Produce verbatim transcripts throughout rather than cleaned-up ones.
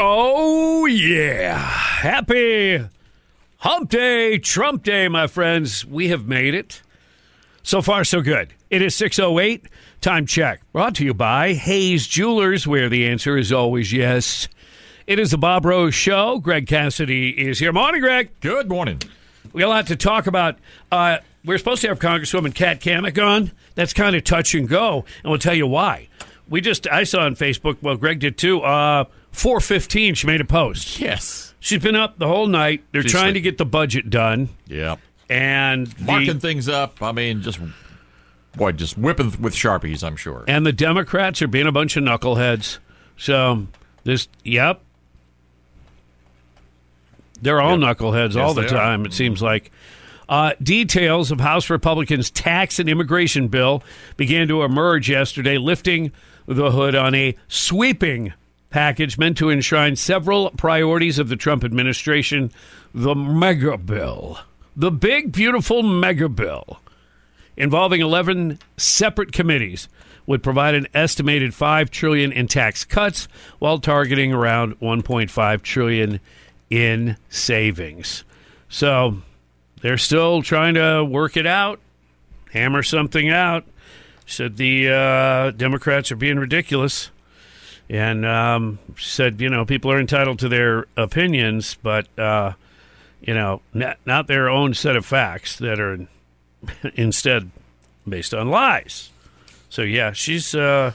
Oh, yeah. Happy Hump Day, Trump Day, my friends. We have made it. So far, so good. It is six oh eight. Time check. Brought to you by Hayes Jewelers, where the answer is always yes. It is the Bob Rose Show. Greg Cassidy is here. Morning, Greg. Good morning. We got a lot to talk about. Uh, we're supposed to have Congresswoman Kat Cammack on. That's kind of touch and go, and we'll tell you why. We just, I saw on Facebook, well, Greg did too, uh, four fifteen, she made a post. Yes. She's been up the whole night. They're She's trying like, to get the budget done. Yeah. And the, marking things up. I mean, just, boy, just whipping with Sharpies, I'm sure. And the Democrats are being a bunch of knuckleheads. So, this, yep. They're all yep. knuckleheads yes, all the time, are. It seems like. Uh, details of House Republicans' tax and immigration bill began to emerge yesterday, lifting the hood on a sweeping package meant to enshrine several priorities of the Trump administration. The mega bill. The big, beautiful mega bill, involving eleven separate committees, would provide an estimated five trillion dollars in tax cuts while targeting around one point five trillion dollars in savings. So they're still trying to work it out, hammer something out. Said the uh, Democrats are being ridiculous. And um, said, you know, people are entitled to their opinions, but, uh, you know, not, not their own set of facts that are instead based on lies. So, yeah, she's uh,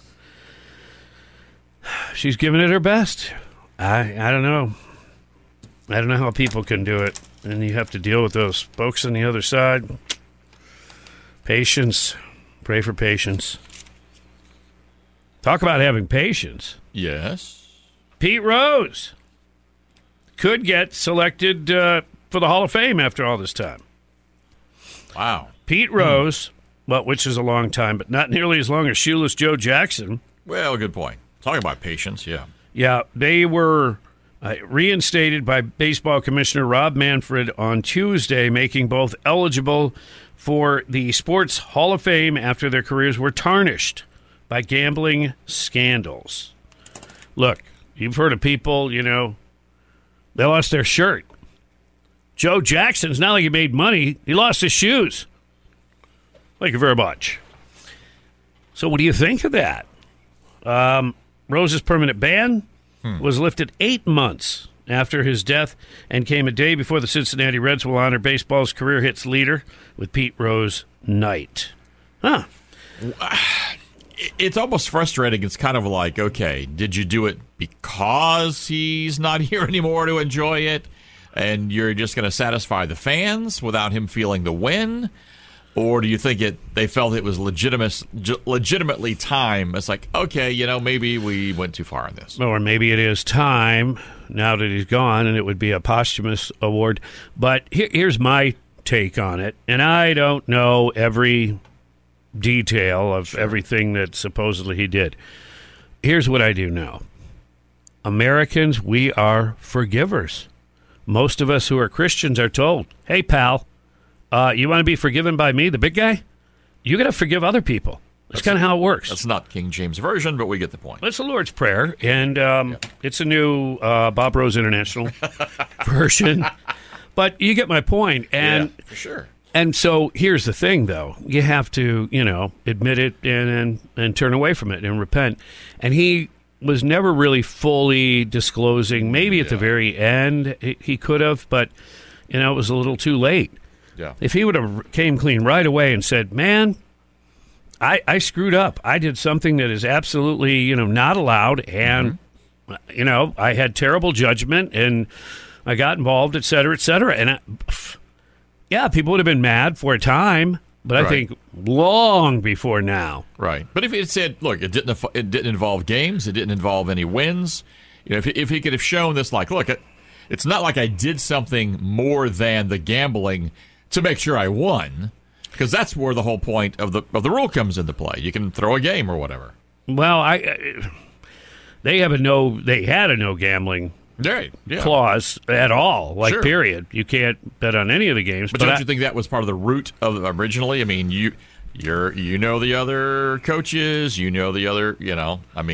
she's giving it her best. I I don't know. I don't know how people can do it. And you have to deal with those folks on the other side. Patience. Pray for patience. Talk about having patience. Yes. Pete Rose could get selected uh, for the Hall of Fame after all this time. Wow. Pete Rose, hmm. well, which is a long time, but not nearly as long as Shoeless Joe Jackson. Well, good point. Talking about patience, yeah. Yeah, they were uh, reinstated by Baseball Commissioner Rob Manfred on Tuesday, making both eligible for the Sports Hall of Fame after their careers were tarnished by gambling scandals. Look, you've heard of people, you know, they lost their shirt. Joe Jackson's not like he made money. He lost his shoes. Thank you very much. So what do you think of that? Um, Rose's permanent ban hmm. was lifted eight months after his death and came a day before the Cincinnati Reds will honor baseball's career hits leader with Pete Rose night. Huh. It's almost frustrating. It's kind of like, okay, did you do it because he's not here anymore to enjoy it, and you're just going to satisfy the fans without him feeling the win? Or do you think it? They felt it was legitimate, legitimately time? It's like, okay, you know, maybe we went too far on this. Or maybe it is time now that he's gone, and it would be a posthumous award. But here, here's my take on it, and I don't know every detail of sure. everything that supposedly he did. Here's what I do know. Americans, we are forgivers. Most of us who are Christians are told, hey, pal, uh, you want to be forgiven by me, the big guy? You got to forgive other people. That's, that's kind of how it works. That's not King James Version, but we get the point. It's the Lord's Prayer, and um, yeah. it's a new uh, Bob Rose International version. But you get my point. And yeah, for sure. And so here's the thing, though. You have to, you know, admit it and, and and turn away from it and repent. And he was never really fully disclosing. Maybe at yeah. the very end he, he could have, but, you know, it was a little too late. Yeah. If he would have came clean right away and said, man, I, I screwed up. I did something that is absolutely, you know, not allowed. And, mm-hmm. you know, I had terrible judgment and I got involved, et cetera, et cetera. And I... Pff, yeah, people would have been mad for a time, but I right. think long before now. Right. But if it said, look, it didn't it didn't involve games, it didn't involve any wins. You know, if if he could have shown this, like, look, it, it's not like I did something more than the gambling to make sure I won, because that's where the whole point of the of the rule comes into play. You can throw a game or whatever. Well, I, I they have a no. They had a no gambling. Right, yeah. clause at all, like sure. period. You can't bet on any of the games. But, but don't I, you think that was part of the root of originally? I mean, you you're you know the other coaches, you know the other, you know, I mean.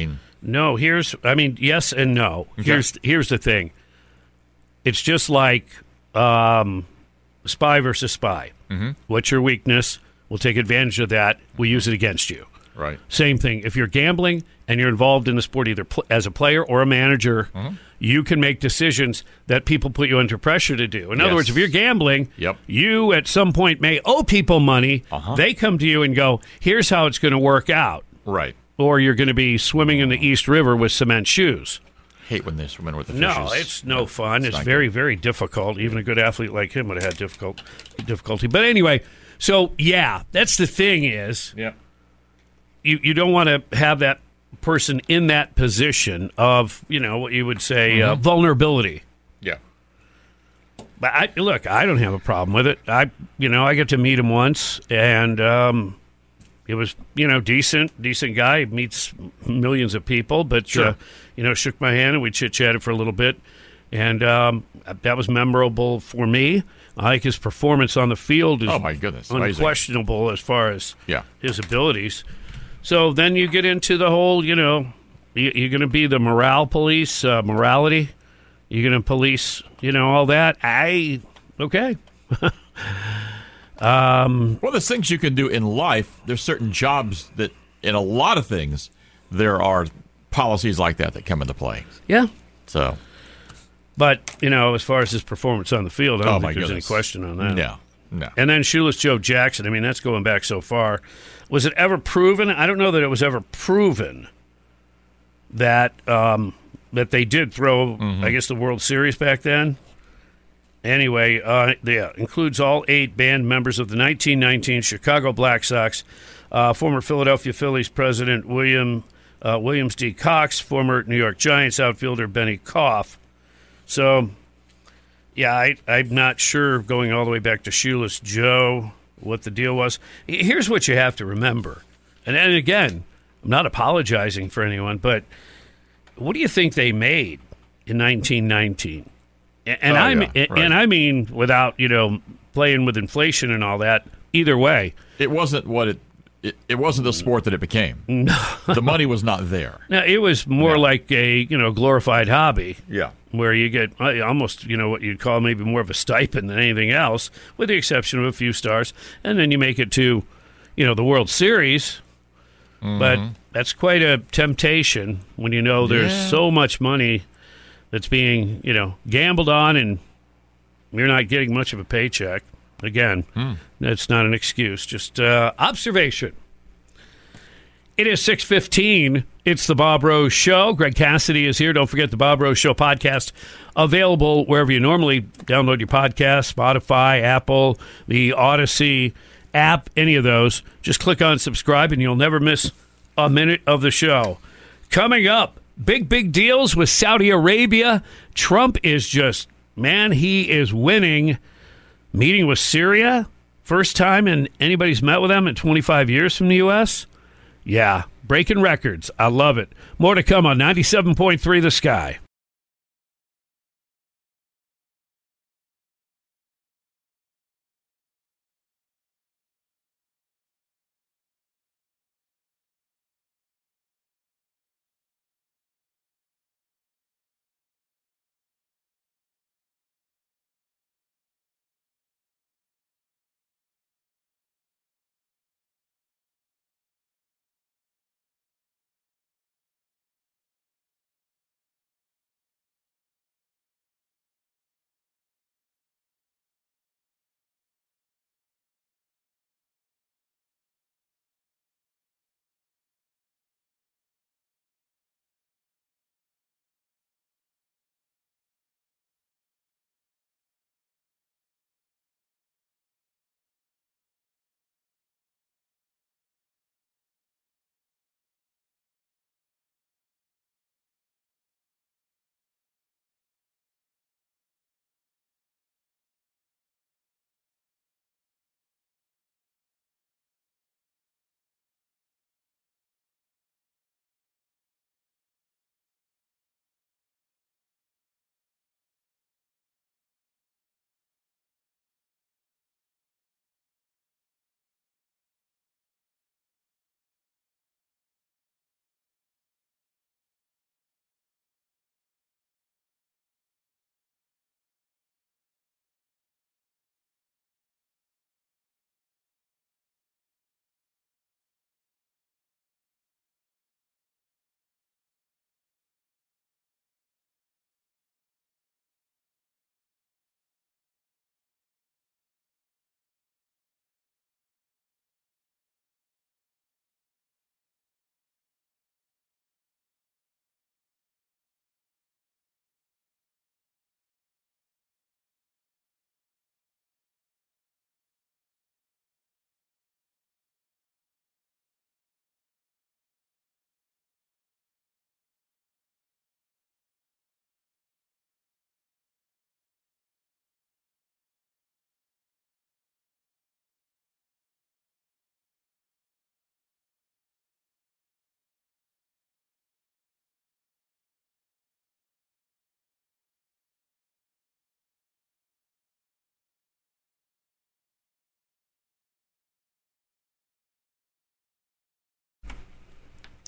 No, here's, I mean, yes and no. Okay. Here's here's the thing. It's just like um, spy versus spy. Mm-hmm. What's your weakness? We'll take advantage of that. We use it against you. Right. Same thing. If you're gambling and you're involved in the sport either pl- as a player or a manager, mm-hmm. you can make decisions that people put you under pressure to do. In yes. other words, if you're gambling, yep. you at some point may owe people money. Uh-huh. They come to you and go, here's how it's going to work out. Right. Or you're going to be swimming in the East River with cement shoes. Hate when they swim in with the fishes. No, it's no fun. It's, it's very, good. very difficult. Even a good athlete like him would have had difficult difficulty. But anyway, so yeah, that's the thing is, yeah. you, you don't want to have that person in that position of, you know, what you would say mm-hmm. uh, vulnerability. Yeah. But I, look, I don't have a problem with it. I, you know, I get to meet him once, and um, it was, you know, decent, decent guy. He meets millions of people, but sure. uh, you know, shook my hand and we chit chatted for a little bit, and um, that was memorable for me. I like his performance on the field is oh my goodness, unquestionable amazing. As far as yeah. his abilities. So then you get into the whole, you know, you, you're going to be the morale police, uh, morality. You're going to police, you know, all that. I okay. um, well, there's things you can do in life. There's certain jobs that, in a lot of things, there are policies like that that come into play. Yeah. So. But, you know, as far as his performance on the field, I don't oh think there's goodness. any question on that. No, no. And then Shoeless Joe Jackson, I mean, that's going back so far. Was it ever proven? I don't know that it was ever proven that um, that they did throw, mm-hmm. I guess, the World Series back then. Anyway, uh, yeah, includes all eight band members of the nineteen nineteen Chicago Black Sox, uh, former Philadelphia Phillies president William uh, Williams D. Cox, former New York Giants outfielder Benny Koff. So, yeah, I, I'm not sure, going all the way back to Shoeless Joe, what the deal was. Here's what you have to remember. And then again, I'm not apologizing for anyone, but what do you think they made in nineteen nineteen? And, oh, I, yeah, and, right. and I mean without, you know, playing with inflation and all that, either way. It wasn't what it It, it wasn't the sport that it became. No. The money was not there. No, it was more no. like a, you know, glorified hobby. Yeah. Where you get almost, you know, what you'd call maybe more of a stipend than anything else, with the exception of a few stars. And then you make it to, you know, the World Series. Mm-hmm. But that's quite a temptation when you know there's yeah. so much money that's being, you know, gambled on and you're not getting much of a paycheck. Again, hmm. that's not an excuse, just uh, observation. It is six fifteen. It's the Bob Rose Show. Greg Cassidy is here. Don't forget the Bob Rose Show podcast, available wherever you normally download your podcast, Spotify, Apple, the Odyssey app, any of those. Just click on subscribe and you'll never miss a minute of the show. Coming up, big, big deals with Saudi Arabia. Trump is just, man, he is winning. Meeting with Syria, first time in anybody's met with them in twenty-five years from the U S. Yeah, breaking records. I love it. More to come on ninety-seven point three The Sky.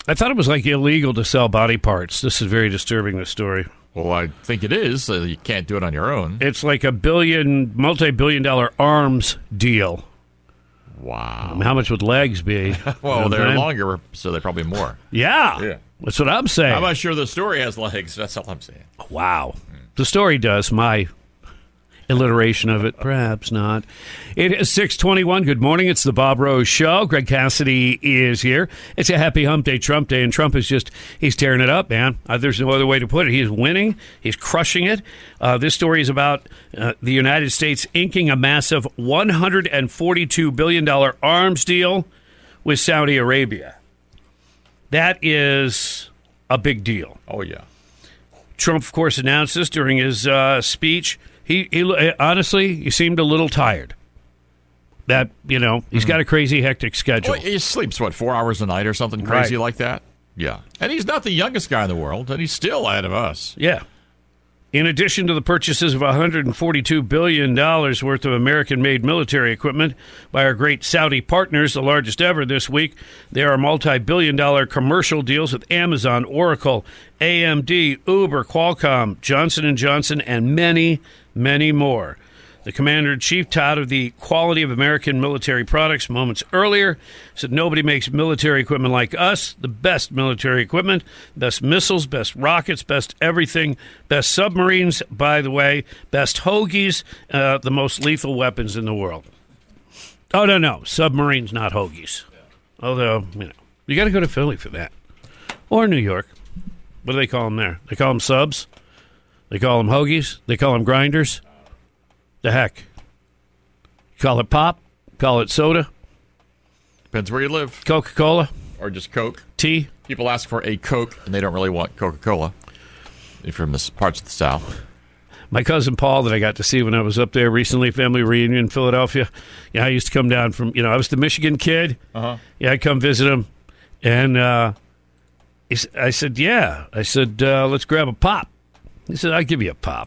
I thought it was like illegal to sell body parts. This is very disturbing, this story. Well, I think it is. Uh, you can't do it on your own. It's like a billion, multi-billion dollar arms deal. Wow. Um, how much would legs be? Well, you know they're longer, so they're probably more. Yeah. Yeah. That's what I'm saying. I'm not sure the story has legs. That's all I'm saying. Wow. The story does. My alliteration of it, perhaps not. It is six twenty-one. Good morning. It's the Bob Rose Show. Greg Cassidy is here. It's a happy hump day, Trump day, and Trump is just, he's tearing it up, man. Uh, there's no other way to put it. He is winning. He's crushing it. Uh, this story is about uh, the United States inking a massive one hundred forty-two billion dollars arms deal with Saudi Arabia. That is a big deal. Oh, yeah. Trump, of course, announced this during his uh, speech. He, he honestly, he seemed a little tired. That, you know, he's mm-hmm. got a crazy, hectic schedule. Well, he sleeps, what, four hours a night or something crazy right. like that? Yeah. And he's not the youngest guy in the world, and he's still ahead of us. Yeah. In addition to the purchases of one hundred forty-two billion dollars worth of American-made military equipment by our great Saudi partners, the largest ever this week, there are multi-billion dollar commercial deals with Amazon, Oracle, A M D, Uber, Qualcomm, Johnson and Johnson, and many, many more. The commander-in-chief touted the quality of American military products moments earlier, said nobody makes military equipment like us, the best military equipment, best missiles, best rockets, best everything, best submarines, by the way, best hoagies, uh, the most lethal weapons in the world. Oh, no, no, submarines, not hoagies. Although, you know, you got to go to Philly for that. Or New York. What do they call them there? They call them subs? They call them hoagies? They call them grinders? The heck? Call it pop? Call it soda? Depends where you live. Coca-Cola? Or just Coke. Tea? People ask for a Coke, and they don't really want Coca-Cola if you're from the parts of the South. My cousin Paul that I got to see when I was up there recently, family reunion in Philadelphia. Yeah, I used to come down from, you know, I was the Michigan kid. Uh-huh. Yeah, I'd come visit him. And uh, he, I said, yeah. I said, uh, let's grab a pop. He said, I'll give you a pop.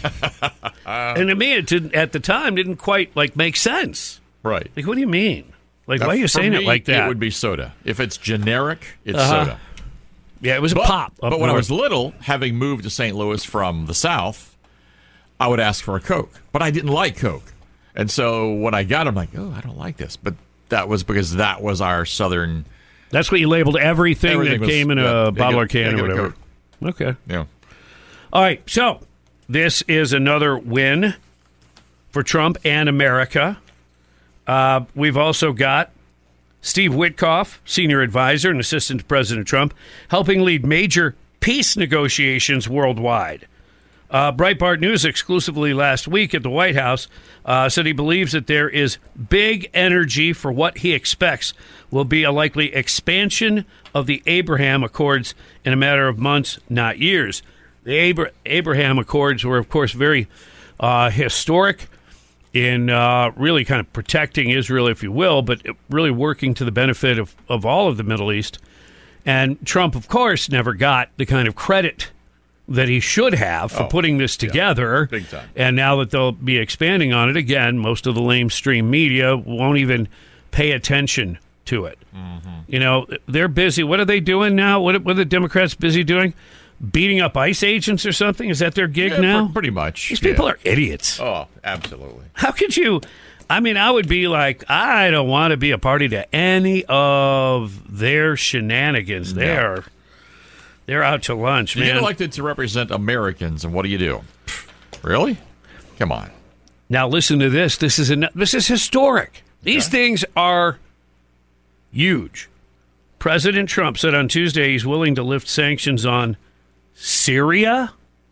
And to me, it didn't, at the time, didn't quite, like, make sense. Right. Like, what do you mean? Like, now, why are you saying me, it like that? It would be soda. If it's generic, it's uh-huh. soda. Yeah, it was but, a pop. But when north. I was little, having moved to Saint Louis from the South, I would ask for a Coke. But I didn't like Coke. And so when I got it, I'm like, oh, I don't like this. But that was because that was our Southern... That's what you labeled everything, everything that was, came in yeah, a bottle or can or whatever. Okay. Yeah. All right, so this is another win for Trump and America. Uh, we've also got Steve Witkoff, senior advisor and assistant to President Trump, helping lead major peace negotiations worldwide. Uh, Breitbart News exclusively last week at the White House uh, said he believes that there is big energy for what he expects will be a likely expansion of the Abraham Accords in a matter of months, not years. The Abra- Abraham Accords were, of course, very uh, historic in uh, really kind of protecting Israel, if you will, but really working to the benefit of, of all of the Middle East. And Trump, of course, never got the kind of credit that he should have for oh, putting this together. Yeah, big time. And now that they'll be expanding on it again, most of the lamestream media won't even pay attention to it. Mm-hmm. You know, they're busy. What are they doing now? What, what are the Democrats busy doing? Beating up ICE agents or something? Is that their gig yeah, now? Pretty much. These people yeah. are idiots. Oh, absolutely. How could you... I mean, I would be like, I don't want to be a party to any of their shenanigans. No. They're, they're out to lunch, you man. You're elected to represent Americans, and what do you do? Really? Come on. Now, listen to this. This is an, this is historic. These okay. things are huge. President Trump said on Tuesday he's willing to lift sanctions on Syria.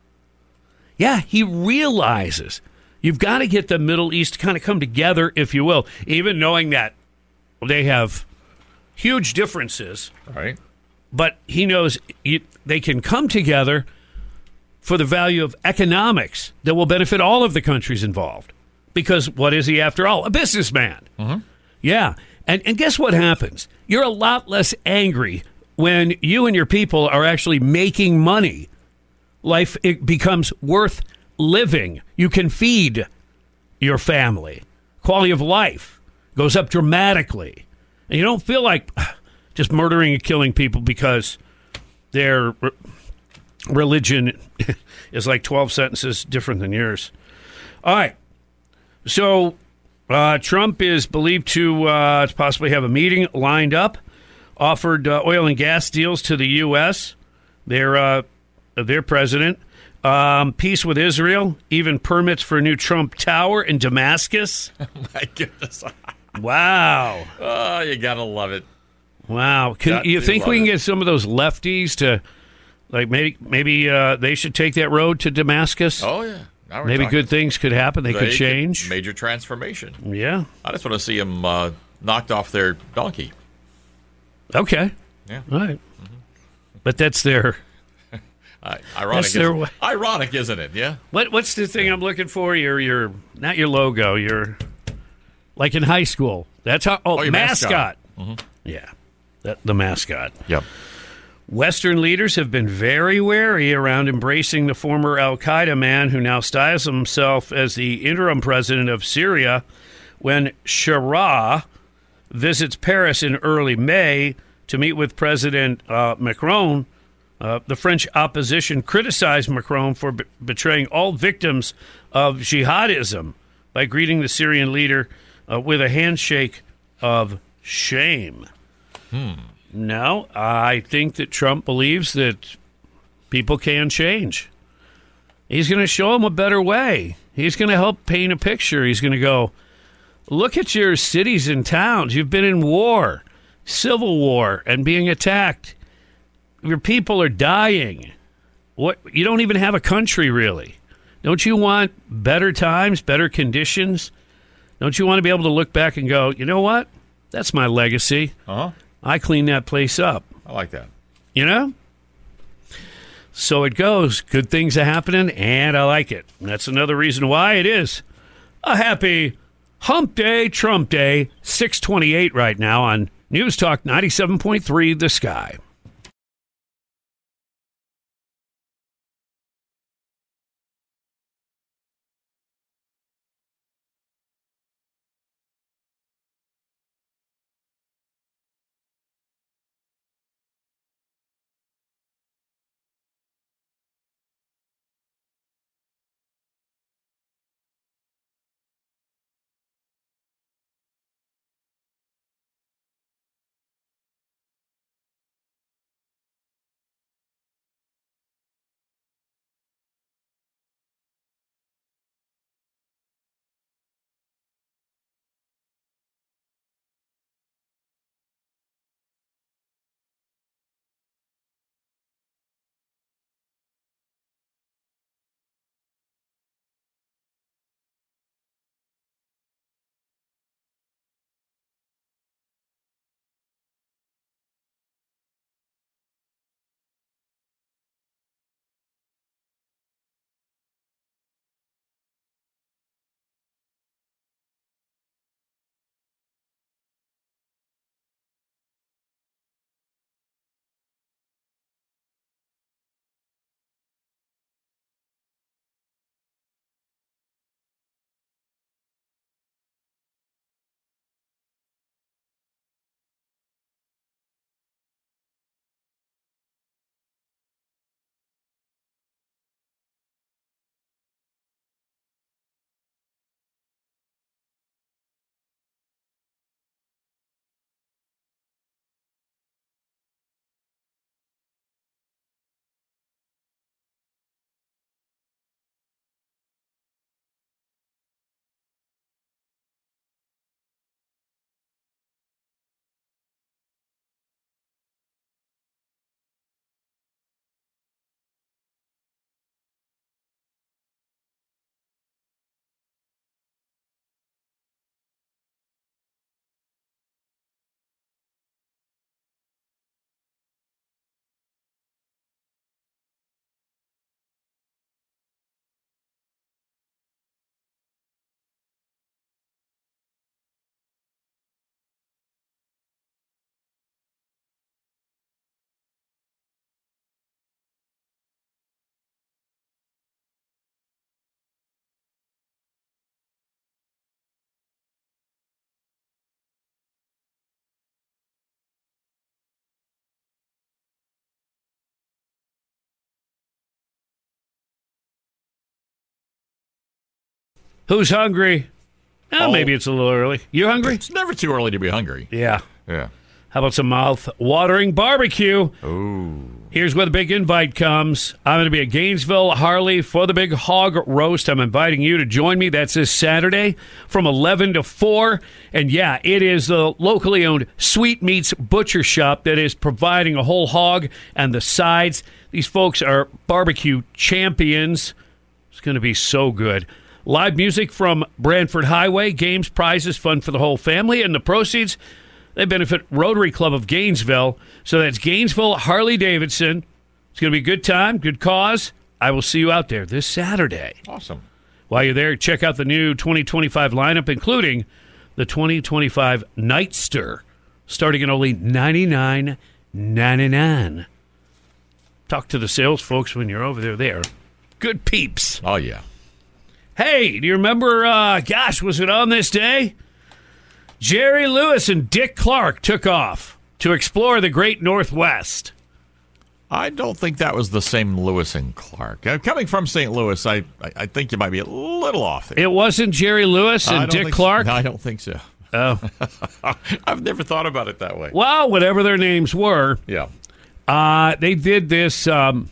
Yeah, he realizes you've got to get the Middle East to kind of come together, if you will, even knowing that they have huge differences. Right. But he knows you, they can come together for the value of economics that will benefit all of the countries involved. Because what is he, after all? A businessman. Mm-hmm. Yeah. And, and guess what happens? You're a lot less angry when you and your people are actually making money. Life it becomes worth living. You can feed your family. Quality of life goes up dramatically. And you don't feel like just murdering and killing people because their re- religion is like twelve sentences different than yours. All right. So uh, Trump is believed to, uh, to possibly have a meeting lined up, offered uh, oil and gas deals to the U S, their, uh, their president, um, peace with Israel, even permits for a new Trump Tower in Damascus. Oh, my goodness. Wow. Oh, you got to love it. Wow. Can, Got you to think we love can it. get some of those lefties to, like, maybe maybe uh, they should take that road to Damascus? Oh, yeah. Now we're Maybe talking. good things could happen. They, They could change. Major transformation. Yeah. I just want to see them uh, knocked off their donkey. Okay. Yeah. All right. Mm-hmm. But that's their... Uh, ironic, That's their isn't, way. ironic, isn't it? Yeah. What What's the thing I'm looking for? Your your not your logo. Your like in high school. That's how. Oh, Oh, your mascot. mascot. Yeah, that the mascot. Yep. Western leaders have been very wary around embracing the former Al Qaeda man who now styles himself as the interim president of Syria when Shara visits Paris in early May to meet with President uh, Macron. Uh, the French opposition criticized Macron for b- betraying all victims of jihadism by greeting the Syrian leader uh, with a handshake of shame. Hmm. No, I think that Trump believes that people can change. He's going to show them a better way. He's going to help paint a picture. He's going to go, look at your cities and towns. You've been in war, civil war, and being attacked. Your people are dying. What? You don't even have a country, really. Don't you want better times, better conditions? Don't you want to be able to look back and go, you know what? That's my legacy. Uh-huh. I cleaned that place up. I like that. You know? So it goes. Good things are happening, and I like it. And that's another reason why it is a happy Hump Day, Trump Day, six twenty-eight right now on News Talk ninety-seven point three The Sky. Who's hungry? Oh, Oh. maybe it's a little early. You hungry? It's never too early to be hungry. Yeah. Yeah. How about some mouth-watering barbecue? Ooh. Here's where the big invite comes. I'm going to be at Gainesville, Harley, for the big hog roast. I'm inviting you to join me. That's this Saturday from eleven to four. And yeah, it is the locally owned Sweet Meats Butcher Shop that is providing a whole hog and the sides. These folks are barbecue champions. It's going to be so good. Live music from Branford Highway, games, prizes, fun for the whole family, and the proceeds, they benefit Rotary Club of Gainesville. So that's Gainesville, Harley-Davidson. It's going to be a good time, good cause. I will see you out there this Saturday. Awesome. While you're there, check out the new twenty twenty-five lineup, including the twenty twenty-five Nightster, starting at only ninety-nine ninety-nine. Talk to the sales folks when you're over there. They are good peeps. Oh, yeah. Hey, do you remember, uh, gosh, was it on this day? Jerry Lewis and Dick Clark took off to explore the great Northwest. I don't think that was the same Lewis and Clark. Uh, coming from Saint Louis, I, I I think you might be a little off there. It wasn't Jerry Lewis I and don't Dick think Clark? So. No, I don't think so. Oh. I've never thought about it that way. Well, whatever their names were, Yeah. uh, they did this um,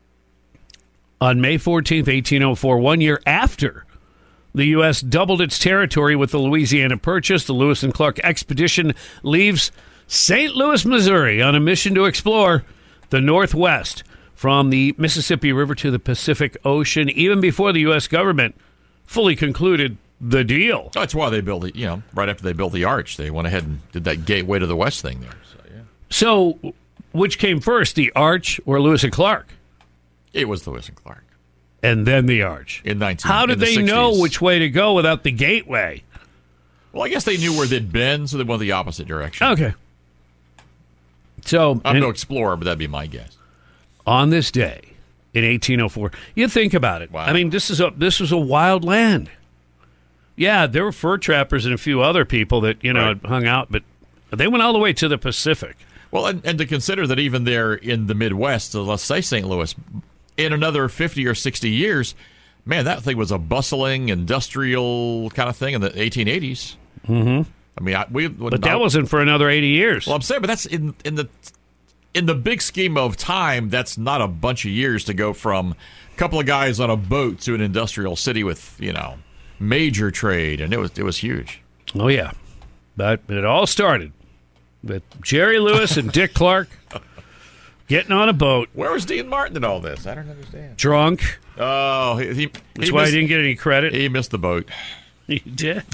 on May fourteenth, eighteen oh four, one year after the U S doubled its territory with the Louisiana Purchase. The Lewis and Clark expedition leaves Saint Louis, Missouri, on a mission to explore the Northwest from the Mississippi River to the Pacific Ocean, even before the U S government fully concluded the deal. That's why they built it, you know, right after they built the arch. They went ahead and did that gateway to the West thing there. So, yeah. So, which came first, the arch or Lewis and Clark? It was Lewis and Clark. And then the arch. In nineteen How did in the they sixties. know which way to go without the gateway? Well, I guess they knew where they'd been, so they went the opposite direction. Okay. So, I'm and no explorer, but that'd be my guess. on this day in eighteen oh four, you think about it. Wow. I mean, this is a this was a wild land. Yeah, there were fur trappers and a few other people that, you know, Right. hung out, but they went all the way to the Pacific. Well, and, and to consider that even there in the Midwest, so let's say Saint Louis, in another fifty or sixty years, man, that thing was a bustling industrial kind of thing in the eighteen eighties. Mm-hmm. I mean, I, we. But that wasn't for another eighty years. Well, I'm saying, but that's in in the in the big scheme of time. That's not a bunch of years to go from a couple of guys on a boat to an industrial city with, you know, major trade, and it was it was huge. Oh, yeah. But it all started with Jerry Lewis and Dick Clark getting on a boat, Where was Dean Martin in all this? I don't understand. drunk. Oh, he, he, That's he why missed, I didn't get any credit. he missed the boat. You did.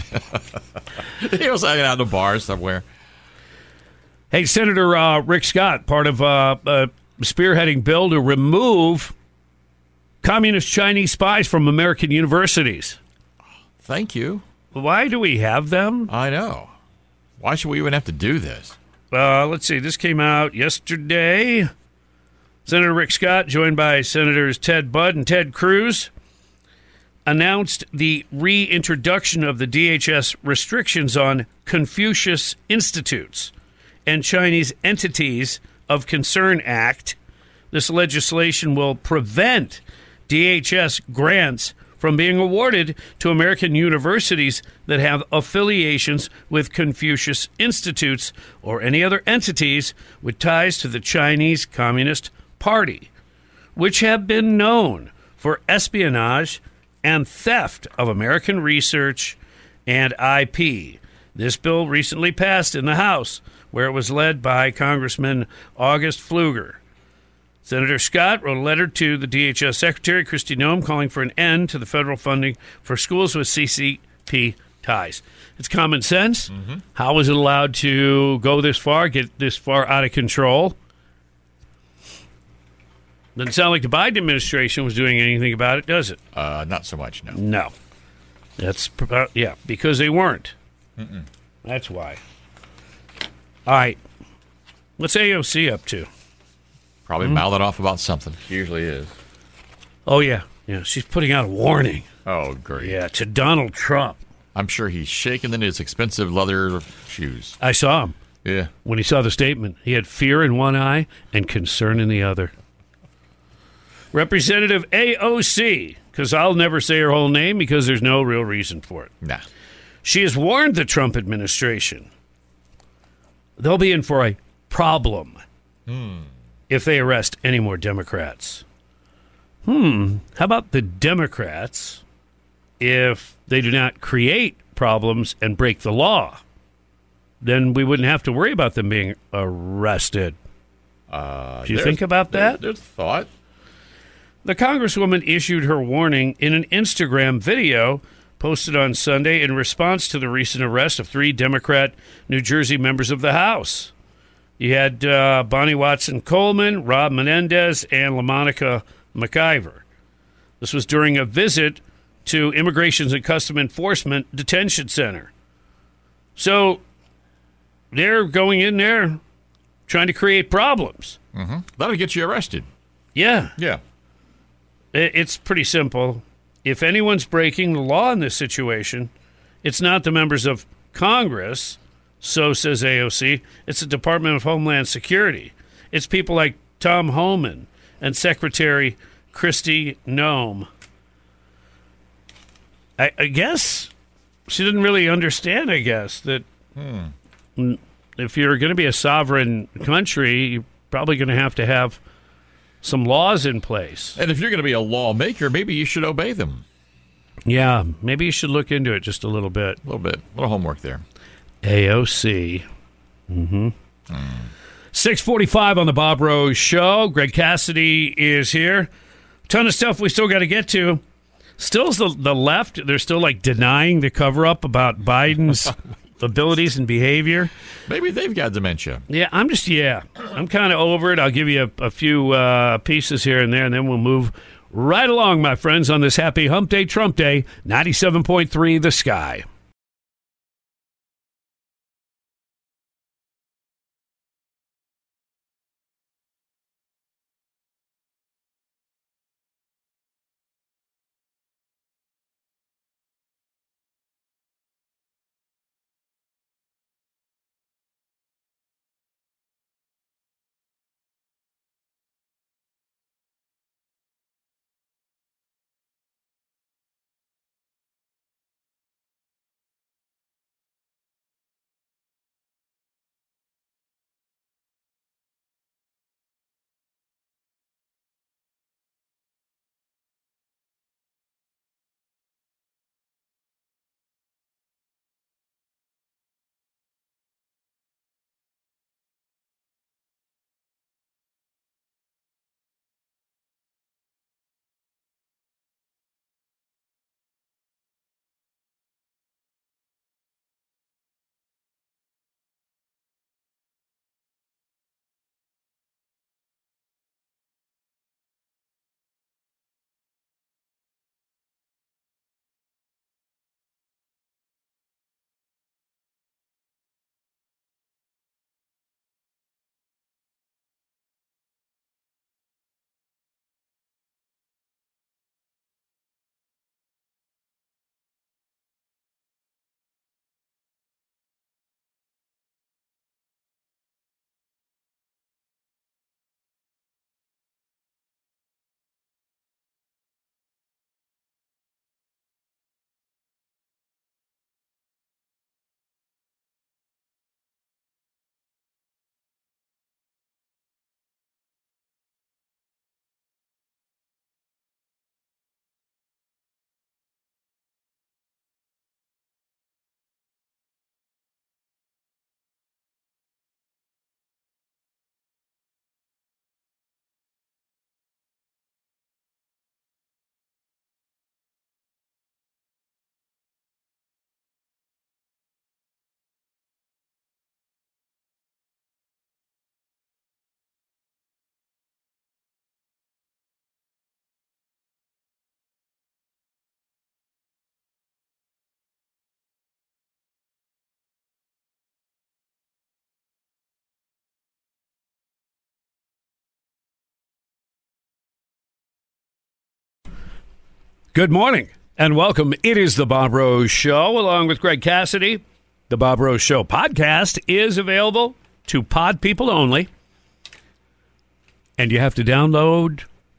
He was hanging out in a bar somewhere. Hey, Senator uh, Rick Scott, part of uh, uh, spearheading bill to remove communist Chinese spies from American universities. Thank you. Why do we have them? I know. Why should we even have to do this? Uh, let's see. This came out yesterday. Senator Rick Scott, joined by Senators Ted Budd and Ted Cruz, announced the reintroduction of the D H S restrictions on Confucius Institutes and Chinese Entities of Concern Act. This legislation will prevent D H S grants from being awarded to American universities that have affiliations with Confucius Institutes or any other entities with ties to the Chinese Communist Party, which have been known for espionage and theft of American research and I P. This bill recently passed in the House, where it was led by Congressman August Pfluger. Senator Scott wrote a letter to the D H S Secretary, Kristi Noem, calling for an end to the federal funding for schools with C C P ties. It's common sense. Mm-hmm. How was it allowed to go this far, get this far out of control? Doesn't sound like the Biden administration was doing anything about it, does it? Uh, not so much, no. No. That's, yeah, because they weren't. Mm-mm. That's why. All right. What's A O C up to? Probably Mm-hmm. mouthing off about something. She usually is. Oh, yeah. Yeah, she's putting out a warning. Oh, great. Yeah, to Donald Trump. I'm sure he's shaking in his expensive leather shoes. I saw him. Yeah. When he saw the statement, he had fear in one eye and concern in the other. Representative A O C, because I'll never say her whole name because there's no real reason for it. Nah. She has warned the Trump administration they'll be in for a problem hmm. if they arrest any more Democrats. Hmm. How about the Democrats if they do not create problems and break the law? Then we wouldn't have to worry about them being arrested. Uh, do you think about that? There's, there's thought. The Congresswoman issued her warning in an Instagram video posted on Sunday in response to the recent arrest of three Democrat New Jersey members of the House. You had uh, Bonnie Watson Coleman, Rob Menendez, and LaMonica McIver. This was during a visit to Immigration and Customs Enforcement Detention Center. So they're going in there trying to create problems. Mm-hmm. That'll get you arrested. Yeah. Yeah. It's pretty simple. If anyone's breaking the law in this situation, it's not the members of Congress, so says A O C. It's the Department of Homeland Security. It's people like Tom Homan and Secretary Kristi Noem. I, I guess she didn't really understand, I guess, that hmm. if you're going to be a sovereign country, you're probably going to have to have some laws in place. And if you're going to be a lawmaker, maybe you should obey them. Yeah, maybe you should look into it just a little bit. A little bit. A little homework there. A O C. Mm-hmm. Mm. six forty-five on the Bob Rose Show. Greg Cassidy is here. Ton of stuff we still got to get to. Still the, the left, they're still like denying the cover-up about Biden's abilities and behavior. Maybe they've got dementia. Yeah, I'm just, yeah. I'm kind of over it. I'll give you a, a few uh, pieces here and there, and then we'll move right along, my friends, on this happy Hump Day, Trump Day, ninety-seven point three The Sky. Good morning and welcome. It is the Bob Rose Show along with Greg Cassidy. The Bob Rose Show podcast is available to pod people only. And you have to download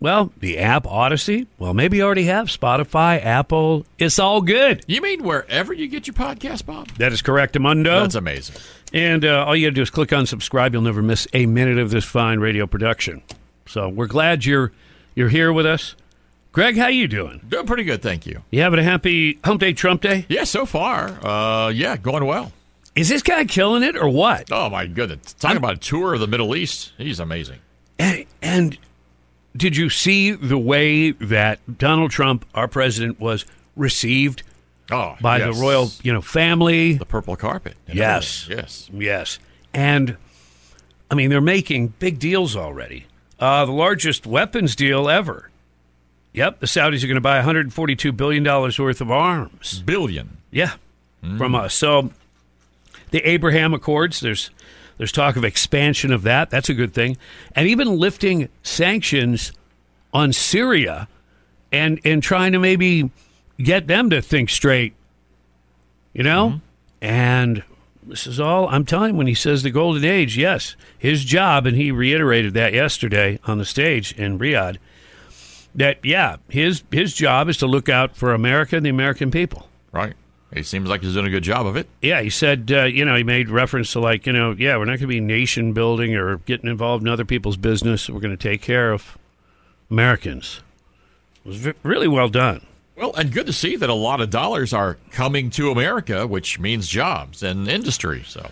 Well, the app Odyssey. Well, maybe you already have Spotify, Apple. It's all good. You mean wherever you get your podcast, Bob? That is correct, Amundo. That's amazing. And uh, all you got to do is click on subscribe. You'll never miss a minute of this fine radio production. So we're glad you're you're here with us. Greg, how you doing? Doing pretty good, thank you. You having a happy Hump Day, Trump Day? Yeah, so far. Uh, yeah, going well. Is this guy killing it or what? Oh, my goodness. Talking I'm, about a tour of the Middle East. He's amazing. And, and did you see the way that Donald Trump, our president, was received oh, by yes. the royal, you know, family? The purple carpet. Yes. Everything. Yes. Yes. And, I mean, they're making big deals already. Uh, the largest weapons deal ever. Yep, the Saudis are going to buy one hundred forty-two billion dollars worth of arms. Billion? Yeah, mm. from us. So the Abraham Accords, there's there's talk of expansion of that. That's a good thing. And even lifting sanctions on Syria and, and trying to maybe get them to think straight, you know? Mm-hmm. And this is all, I'm telling you, when he says the golden age, yes, his job, and he reiterated that yesterday on the stage in Riyadh, that, yeah, his his job is to look out for America and the American people. Right. He seems like he's doing a good job of it. Yeah, he said, uh, you know, he made reference to, like, you know, yeah, we're not going to be nation building or getting involved in other people's business. We're going to take care of Americans. It was v- really well done. Well, and good to see that a lot of dollars are coming to America, which means jobs and industry. So,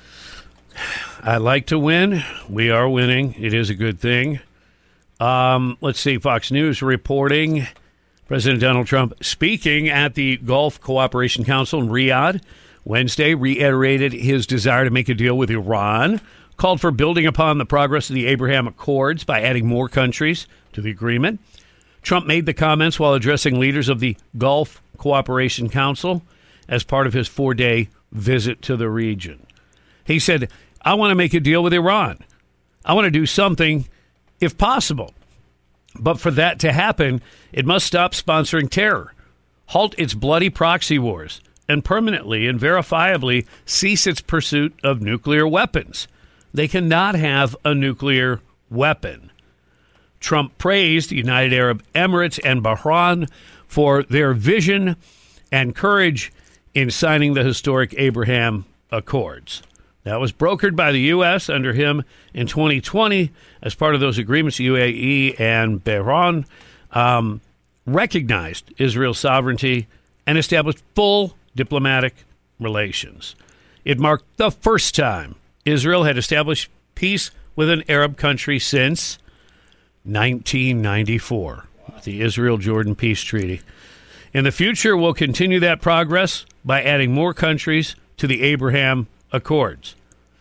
I like to win. We are winning. It is a good thing. Um, let's see, Fox News reporting President Donald Trump speaking at the Gulf Cooperation Council in Riyadh Wednesday reiterated his desire to make a deal with Iran, called for building upon the progress of the Abraham Accords by adding more countries to the agreement. Trump made the comments while addressing leaders of the Gulf Cooperation Council as part of his four-day visit to the region. He said, I want to make a deal with Iran. I want to do something if possible. But for that to happen, it must stop sponsoring terror, halt its bloody proxy wars, and permanently and verifiably cease its pursuit of nuclear weapons. They cannot have a nuclear weapon. Trump praised the United Arab Emirates and Bahrain for their vision and courage in signing the historic Abraham Accords. That was brokered by the U S under him in twenty twenty. As part of those agreements, U A E and Bahrain um, recognized Israel's sovereignty and established full diplomatic relations. It marked the first time Israel had established peace with an Arab country since nineteen ninety-four, the Israel-Jordan Peace Treaty. In the future, we'll continue that progress by adding more countries to the Abraham Accords.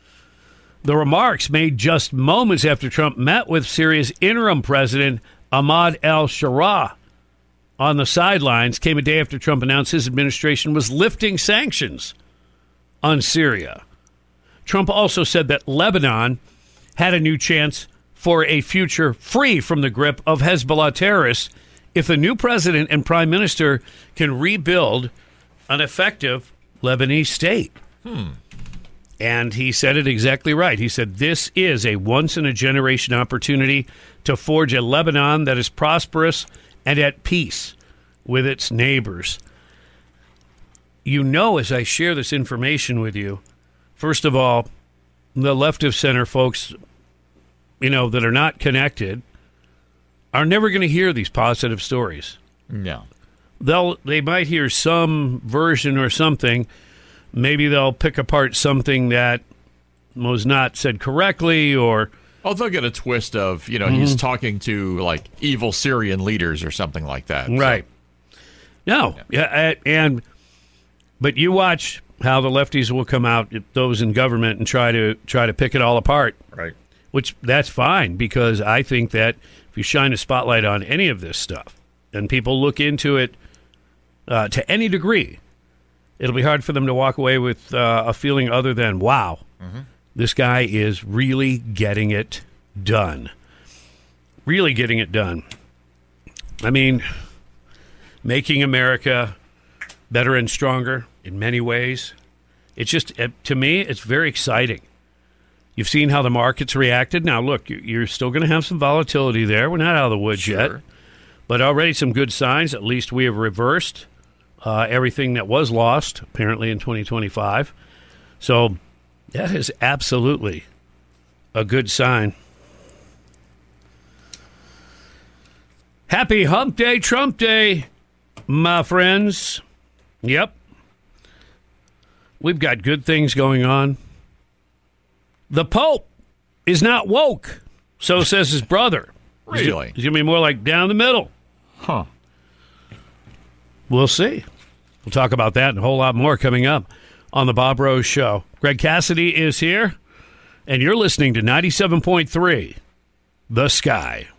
The remarks made just moments after Trump met with Syria's interim president, Ahmad al-Sharaa, on the sidelines came a day after Trump announced his administration was lifting sanctions on Syria. Trump also said that Lebanon had a new chance for a future free from the grip of Hezbollah terrorists if the new president and prime minister can rebuild an effective Lebanese state. Hmm. And he said it exactly right. He said, this is a once-in-a-generation opportunity to forge a Lebanon that is prosperous and at peace with its neighbors. You know, as I share this information with you, first of all, the left of center folks, you know, that are not connected are never going to hear these positive stories. No. They'll, they might hear some version or something. Maybe they'll pick apart something that was not said correctly, or... Oh, they'll get a twist of, you know, mm-hmm. he's talking to, like, evil Syrian leaders or something like that. Right. So. No. Yeah. And, but you watch how the lefties will come out, those in government, and try to try to pick it all apart. Right. Which, that's fine, because I think that if you shine a spotlight on any of this stuff, and people look into it uh, to any degree, it'll be hard for them to walk away with uh, a feeling other than, wow, mm-hmm. this guy is really getting it done. Really getting it done. I mean, making America better and stronger in many ways. It's just, to me, it's very exciting. You've seen how the market's reacted. Now, look, you're still going to have some volatility there. We're not out of the woods Sure. yet. But already some good signs. At least we have reversed uh, everything that was lost, apparently, in twenty twenty-five. So that is absolutely a good sign. Happy Hump Day, Trump Day, my friends. Yep. We've got good things going on. The Pope is not woke, so says his brother. Really? He's going to be more like down the middle. Huh. We'll see. We'll talk about that and a whole lot more coming up on the Bob Rose Show. Greg Cassidy is here, and you're listening to ninety-seven point three The Sky.